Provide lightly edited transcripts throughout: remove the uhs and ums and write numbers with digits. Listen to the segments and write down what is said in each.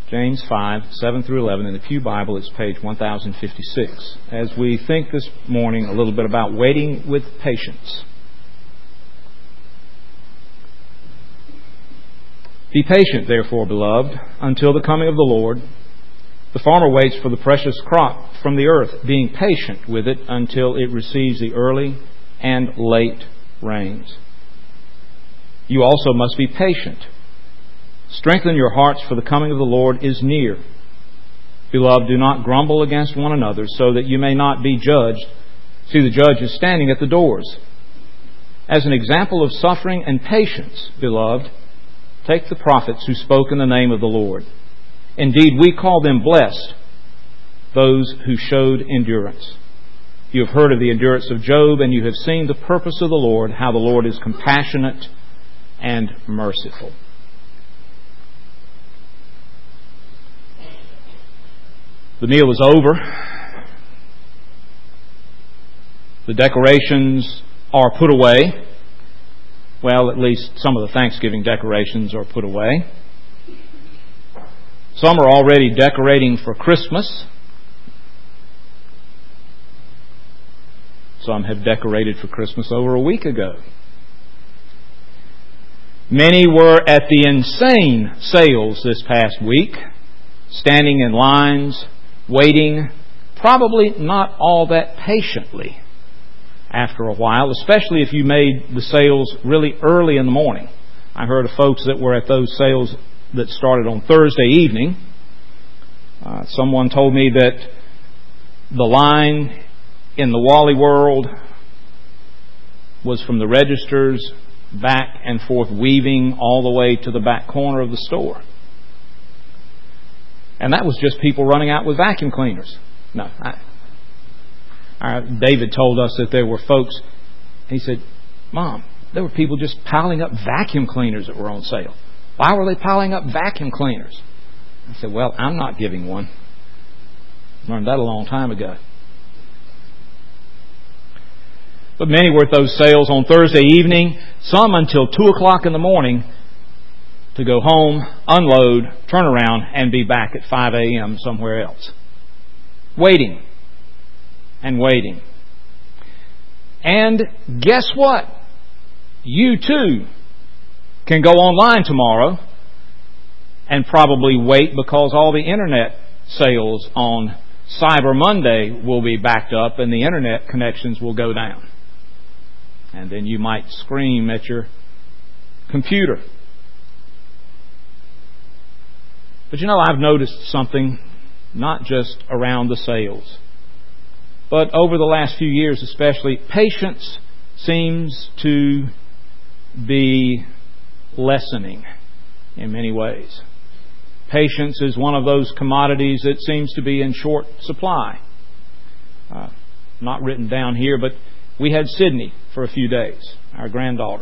James 5, 7 through 11. In the Pew Bible, it's page 1056. As we think this morning a little bit about waiting with patience. Be patient, therefore, beloved, until the coming of the Lord. The farmer waits for the precious crop from the earth, being patient with it until it receives the early and late rains. You also must be patient. Strengthen your hearts, for the coming of the Lord is near. Beloved, do not grumble against one another, so that you may not be judged. See, the judge is standing at the doors. As an example of suffering and patience, beloved, take the prophets who spoke in the name of the Lord. Indeed, we call them blessed, those who showed endurance. You have heard of the endurance of Job, and you have seen the purpose of the Lord, how the Lord is compassionate and merciful. The meal is over. The decorations are put away. Well, at least some of the Thanksgiving decorations are put away. Some are already decorating for Christmas. Some have decorated for Christmas over a week ago. Many were at the insane sales this past week, standing in lines, waiting, probably not all that patiently after a while, especially if you made the sales really early in the morning. I heard of folks that were at those sales that started on Thursday evening. Someone told me that the line in the Wally World was from the registers back and forth, weaving all the way to the back corner of the store. And that was just people running out with vacuum cleaners. No, David told us that there were folks, he said, Mom, there were people just piling up vacuum cleaners that were on sale. Why were they piling up vacuum cleaners? I said, well, I'm not giving one. Learned that a long time ago. But many were at those sales on Thursday evening, some until 2 o'clock in the morning, to go home, unload, turn around, and be back at 5 a.m. somewhere else. Waiting and waiting. And guess what? You too can go online tomorrow and probably wait, because all the internet sales on Cyber Monday will be backed up and the internet connections will go down. And then you might scream at your computer. But I've noticed something, not just around the sales, but over the last few years especially. Patience seems to be lessening in many ways. Patience is one of those commodities that seems to be in short supply. Not written down here, but we had Sydney for a few days, our granddaughter.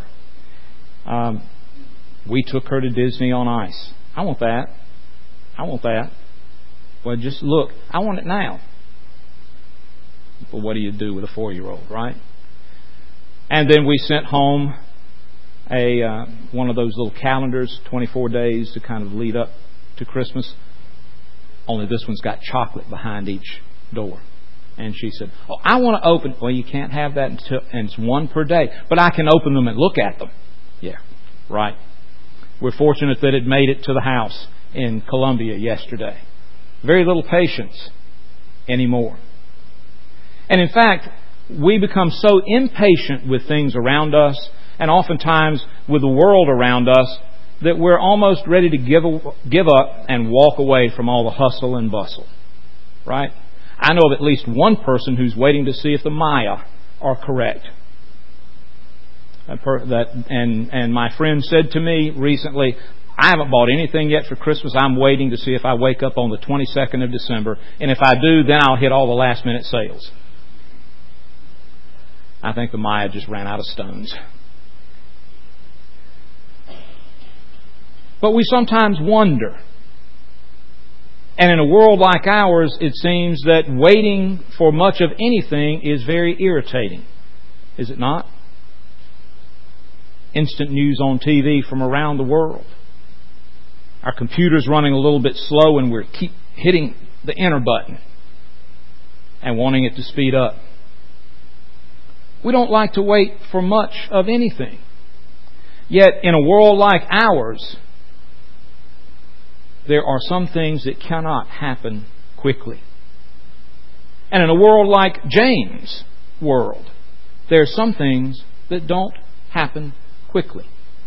We took her to Disney on Ice. I want that. I want that. Well, just look. I want it now. Well, what do you do with a 4-year-old, right? And then we sent home one of those little calendars, 24 days to kind of lead up to Christmas. Only this one's got chocolate behind each door. And she said, oh, I want to open... Well, you can't have that until... And it's one per day. But I can open them and look at them. Yeah, right. We're fortunate that it made it to the house in Columbia yesterday. Very little patience anymore. And in fact, we become so impatient with things around us, and oftentimes with the world around us, that we're almost ready to give up and walk away from all the hustle and bustle. Right? I know of at least one person who's waiting to see if the Maya are correct. And my friend said to me recently, I haven't bought anything yet for Christmas. I'm waiting to see if I wake up on the 22nd of December. And if I do, then I'll hit all the last minute sales. I think the Maya just ran out of stones. But we sometimes wonder. And in a world like ours, it seems that waiting for much of anything is very irritating. Is it not? Instant news on TV from around the world. Our computer's running a little bit slow and we keep hitting the enter button and wanting it to speed up. We don't like to wait for much of anything. Yet in a world like ours, there are some things that cannot happen quickly. And in a world like James' world, there are some things that don't happen quickly.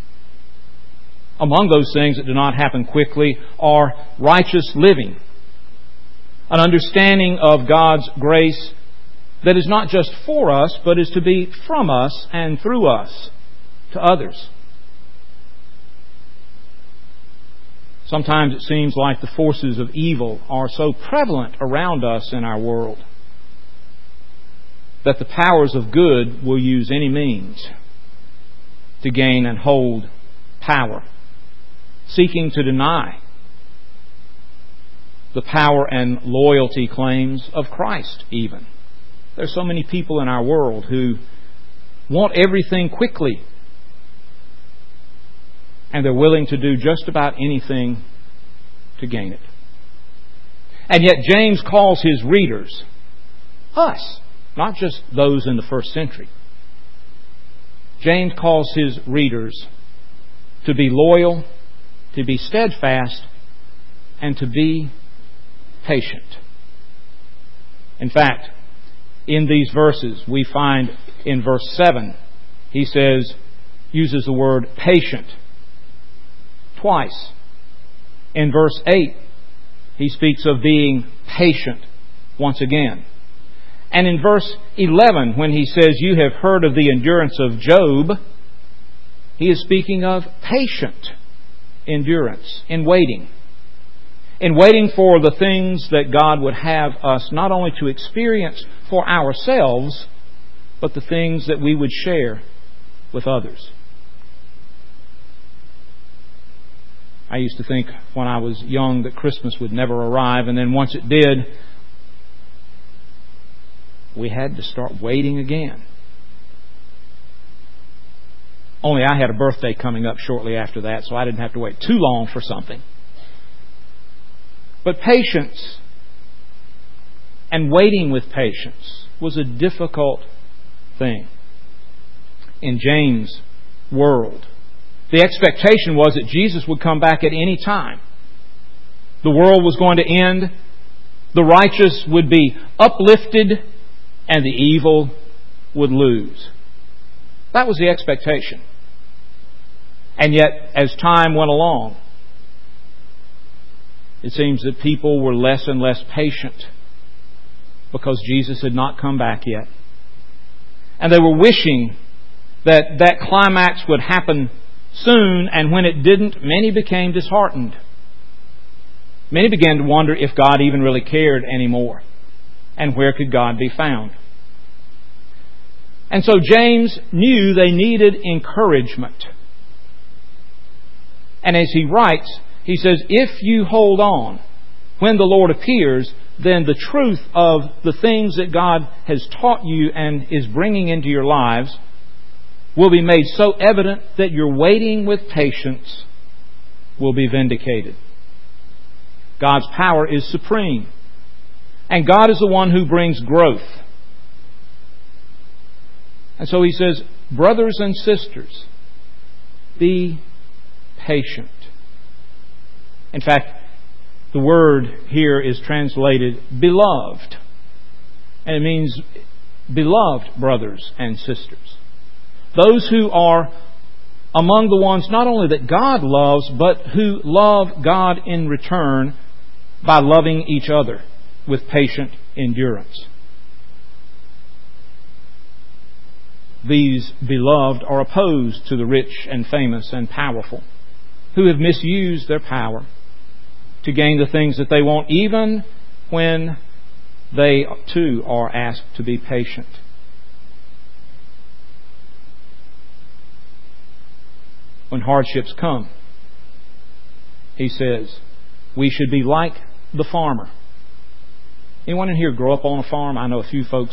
Among those things that do not happen quickly are righteous living, an understanding of God's grace that is not just for us, but is to be from us and through us to others. Sometimes it seems like the forces of evil are so prevalent around us in our world that the powers of good will use any means to gain and hold power, seeking to deny the power and loyalty claims of Christ even. There's so many people in our world who want everything quickly, and they're willing to do just about anything to gain it. And yet James calls his readers, us, not just those in the first century. James calls his readers to be loyal, to be steadfast, and to be patient. In fact, in these verses, we find in verse 7, he uses the word patient twice. In verse 8, he speaks of being patient once again. And in verse 11, when he says, "You have heard of the endurance of Job," he is speaking of patient endurance in waiting. In waiting for the things that God would have us not only to experience for ourselves, but the things that we would share with others. I used to think when I was young that Christmas would never arrive, and then once it did, we had to start waiting again. Only I had a birthday coming up shortly after that, so I didn't have to wait too long for something. But patience and waiting with patience was a difficult thing in James' world. The expectation was that Jesus would come back at any time. The world was going to end. The righteous would be uplifted and the evil would lose. That was the expectation. And yet, as time went along, it seems that people were less and less patient because Jesus had not come back yet. And they were wishing that that climax would happen soon, and when it didn't, many became disheartened. Many began to wonder if God even really cared anymore, and where could God be found. And so James knew they needed encouragement. And as he writes, he says, if you hold on when the Lord appears, then the truth of the things that God has taught you and is bringing into your lives will be made so evident that your waiting with patience will be vindicated. God's power is supreme. And God is the one who brings growth. And so he says, brothers and sisters, be patient. In fact, the word here is translated beloved. And it means beloved brothers and sisters. Those who are among the ones not only that God loves, but who love God in return by loving each other with patient endurance. These beloved are opposed to the rich and famous and powerful, who have misused their power to gain the things that they want, even when they too are asked to be patient. When hardships come, he says, we should be like the farmer. Anyone in here grow up on a farm? I know a few folks.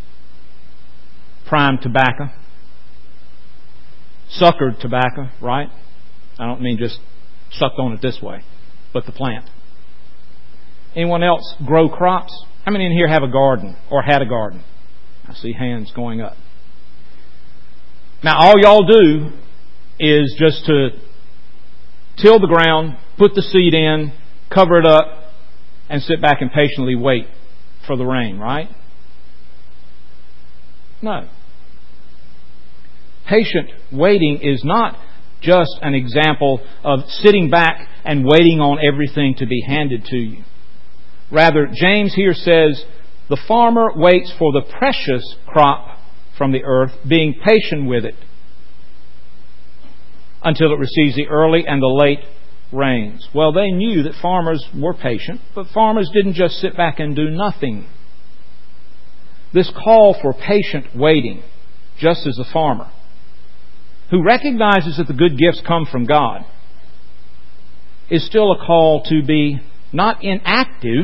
Prime tobacco. Suckered tobacco, right? I don't mean just sucked on it this way. but the plant. Anyone else grow crops? How many in here have a garden or had a garden? I see hands going up. Now all y'all do is just to till the ground, put the seed in, cover it up, and sit back and patiently wait for the rain, right? No. Patient waiting is not just an example of sitting back and waiting on everything to be handed to you. Rather, James here says, the farmer waits for the precious crop from the earth, being patient with it until it receives the early and the late rains. Well, they knew that farmers were patient, but farmers didn't just sit back and do nothing. This call for patient waiting, just as the farmer, who recognizes that the good gifts come from God, is still a call to be not inactive,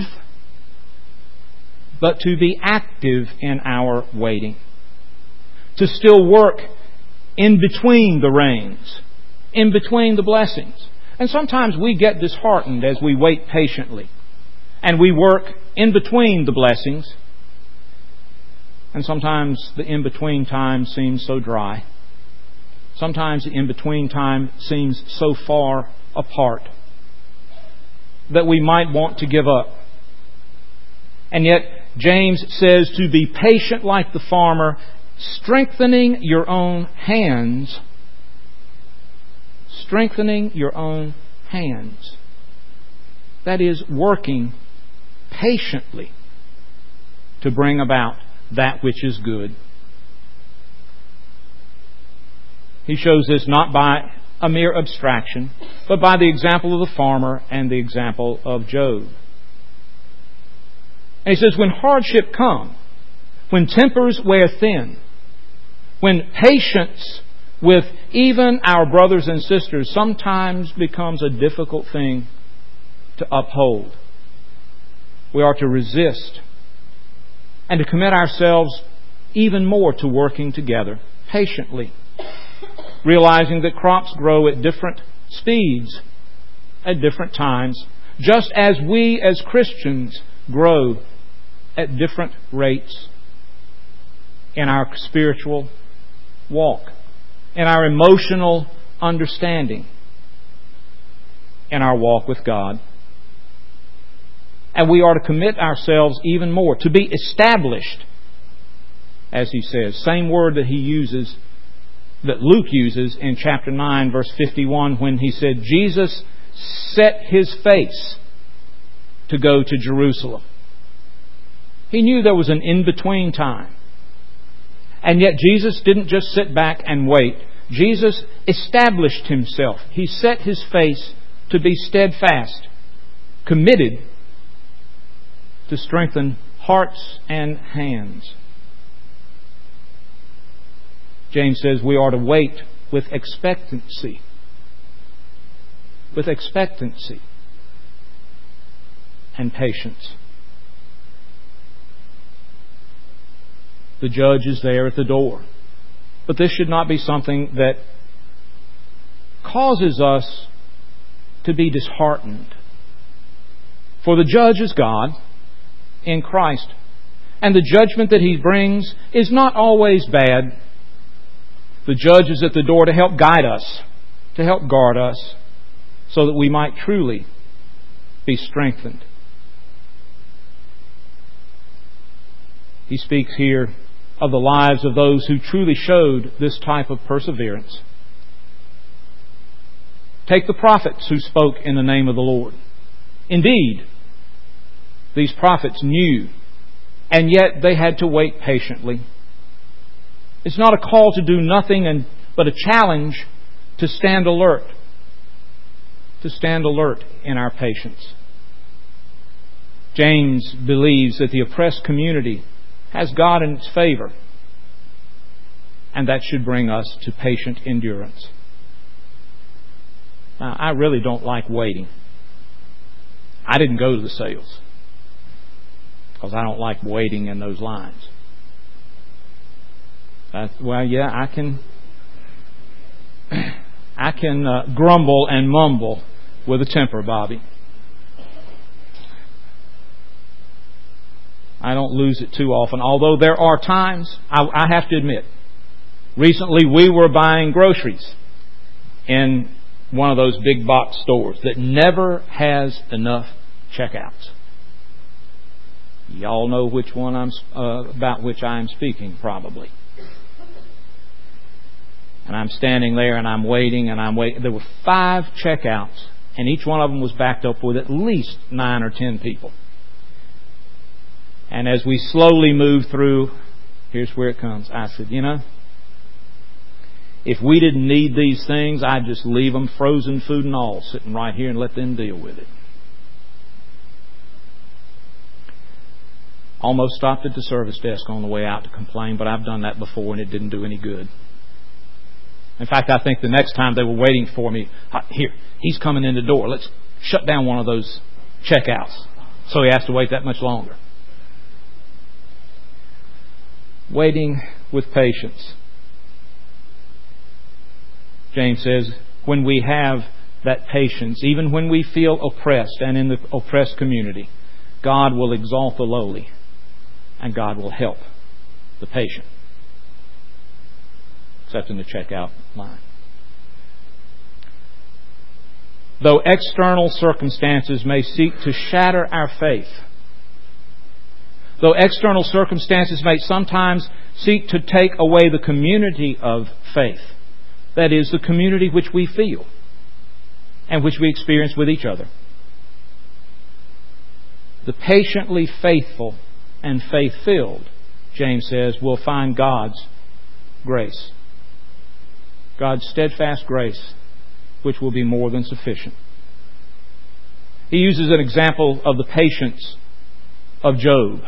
but to be active in our waiting. To still work in between the rains, in between the blessings. And sometimes we get disheartened as we wait patiently. And we work in between the blessings. And sometimes the in-between time seems so dry. Sometimes the in-between time seems so far apart that we might want to give up. And yet, James says to be patient like the farmer, strengthening your own hands. Strengthening your own hands. That is, working patiently to bring about that which is good. He shows this not by a mere abstraction, but by the example of the farmer and the example of Job. And he says, when hardship comes, when tempers wear thin, when patience with even our brothers and sisters sometimes becomes a difficult thing to uphold, we are to resist and to commit ourselves even more to working together patiently, realizing that crops grow at different speeds at different times, just as we as Christians grow at different rates in our spiritual walk, in our emotional understanding, in our walk with God. And we are to commit ourselves even more, to be established, as he says. Same word that he uses, that Luke uses in chapter 9, verse 51, when he said, Jesus set his face to go to Jerusalem. He knew there was an in-between time. And yet Jesus didn't just sit back and wait. Jesus established himself. He set his face to be steadfast, committed to strengthen hearts and hands. James says we are to wait with expectancy. With expectancy and patience. The judge is there at the door. But this should not be something that causes us to be disheartened. For the judge is God in Christ. And the judgment that He brings is not always bad. The judge is at the door to help guide us, to help guard us, so that we might truly be strengthened. He speaks here of the lives of those who truly showed this type of perseverance. Take the prophets who spoke in the name of the Lord. Indeed, these prophets knew, and yet they had to wait patiently. It's not a call to do nothing, but a challenge to stand alert. To stand alert in our patience. James believes that the oppressed community has God in its favor, and that should bring us to patient endurance. Now, I really don't like waiting. I didn't go to the sales because I don't like waiting in those lines. I can grumble and mumble with a temper, Bobby. I don't lose it too often. Although there are times, I have to admit, recently we were buying groceries in one of those big box stores that never has enough checkouts. Y'all know which one about which I am speaking, probably. And I'm standing there and I'm waiting and I'm waiting. There were 5 checkouts, and each one of them was backed up with at least 9 or 10 people. And as we slowly moved through, here's where it comes. I said, if we didn't need these things, I'd just leave them, frozen food and all, sitting right here and let them deal with it. Almost stopped at the service desk on the way out to complain, but I've done that before and it didn't do any good. In fact, I think the next time they were waiting for me, here, he's coming in the door. Let's shut down one of those checkouts so he has to wait that much longer. Waiting with patience. James says, when we have that patience, even when we feel oppressed and in the oppressed community, God will exalt the lowly and God will help the patient. Except in the checkout line. Though external circumstances may seek to shatter our faith, though external circumstances may sometimes seek to take away the community of faith, that is, the community which we feel and which we experience with each other, the patiently faithful and faith-filled, James says, will find God's grace. God's steadfast grace, which will be more than sufficient. He uses an example of the patience of Job.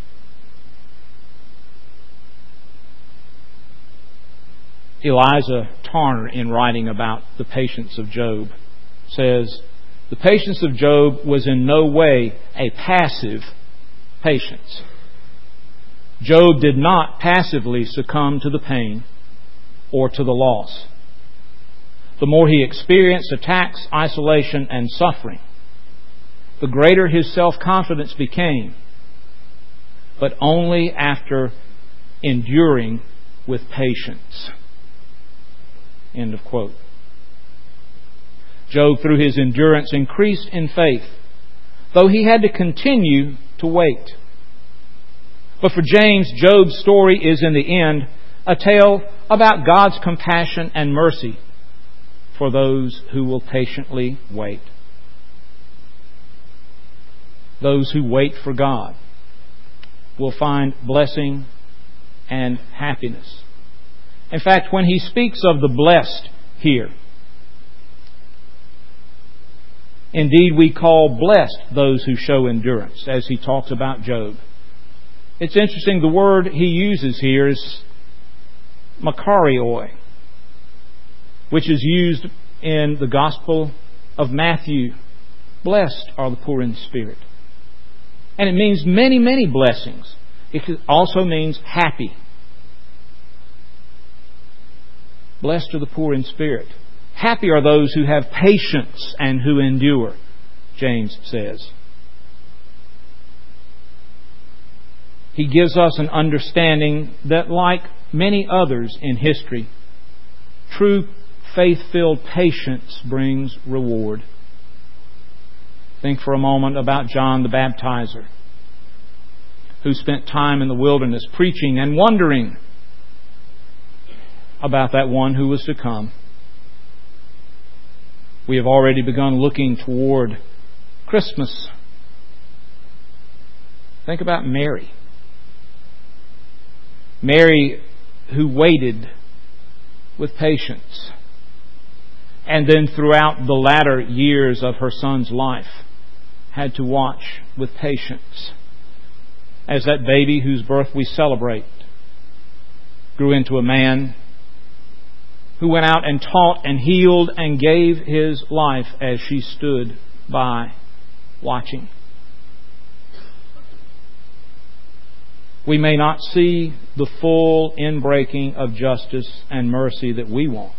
Eliza Tarner, in writing about the patience of Job, says, the patience of Job was in no way a passive patience. Job did not passively succumb to the pain or to the loss. The more he experienced attacks, isolation, and suffering, the greater his self-confidence became, but only after enduring with patience. End of quote. Job, through his endurance, increased in faith, though he had to continue to wait. But for James, Job's story is in the end a tale about God's compassion and mercy for those who will patiently wait. Those who wait for God will find blessing and happiness. In fact, when he speaks of the blessed here, indeed we call blessed those who show endurance, as he talks about Job. It's interesting, the word he uses here is makarioi, which is used in the Gospel of Matthew. Blessed are the poor in spirit. And it means many, many blessings. It also means happy. Blessed are the poor in spirit. Happy are those who have patience and who endure, James says. He gives us an understanding that, like many others in history, true faith-filled patience brings reward. Think for a moment about John the Baptizer, who spent time in the wilderness preaching and wondering about that one who was to come. We have already begun looking toward Christmas. Think about Mary. Mary, who waited with patience, and then throughout the latter years of her son's life had to watch with patience as that baby whose birth we celebrate grew into a man who went out and taught and healed and gave his life as she stood by watching. We may not see the full inbreaking of justice and mercy that we want.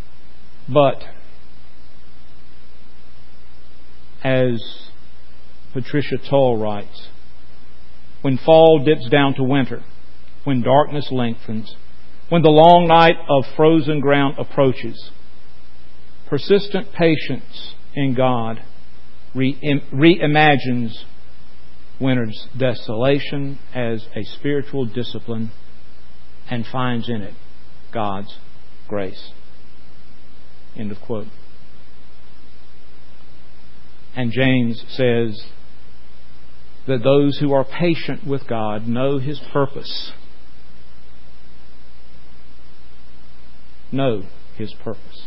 But as Patricia Tull writes, when fall dips down to winter, when darkness lengthens, when the long night of frozen ground approaches, persistent patience in God reimagines winter's desolation as a spiritual discipline and finds in it God's grace. End of quote. And James says that those who are patient with God know His purpose. Know His purpose.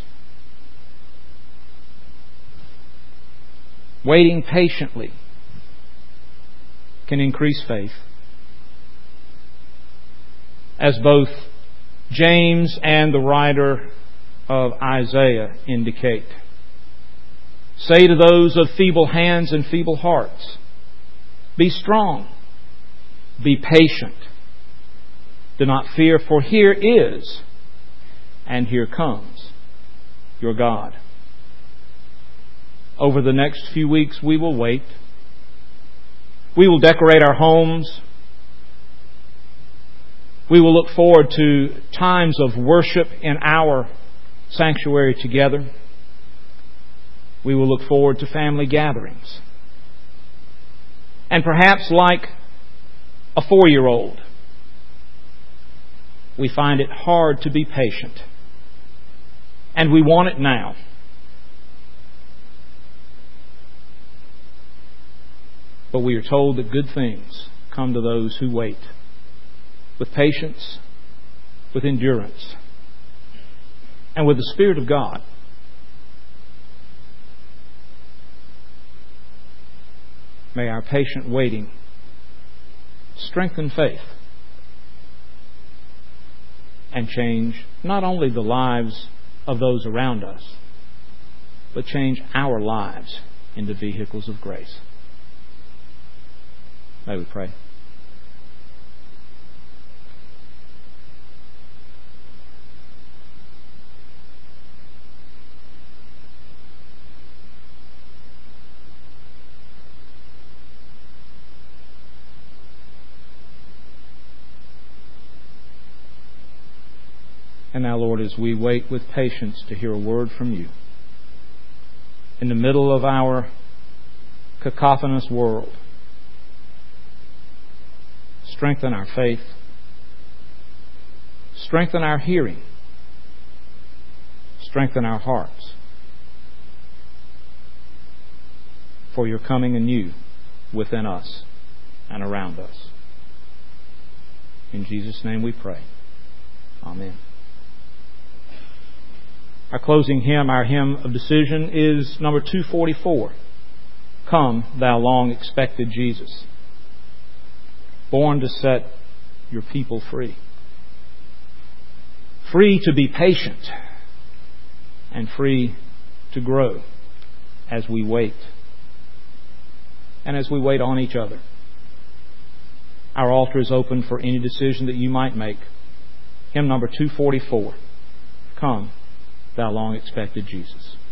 Waiting patiently can increase faith, as both James and the writer of Isaiah indicate. Say to those of feeble hands and feeble hearts, be strong, be patient, do not fear, for here is, and here comes, your God. Over the next few weeks we will wait. We will decorate our homes. We will look forward to times of worship in our sanctuary together. We will look forward to family gatherings. And perhaps like a 4-year-old, we find it hard to be patient. And we want it now. But we are told that good things come to those who wait with patience, with endurance, and with the Spirit of God. May our patient waiting strengthen faith and change not only the lives of those around us, but change our lives into vehicles of grace. May we pray. And now, Lord, as we wait with patience to hear a word from You, in the middle of our cacophonous world, strengthen our faith, strengthen our hearing, strengthen our hearts for Your coming anew within us and around us. In Jesus' name we pray. Amen. Our closing hymn, our hymn of decision, is number 244. Come, Thou long expected Jesus, born to set Your people free. Free to be patient and free to grow as we wait and as we wait on each other. Our altar is open for any decision that you might make. Hymn number 244. Come, Thou long expected Jesus.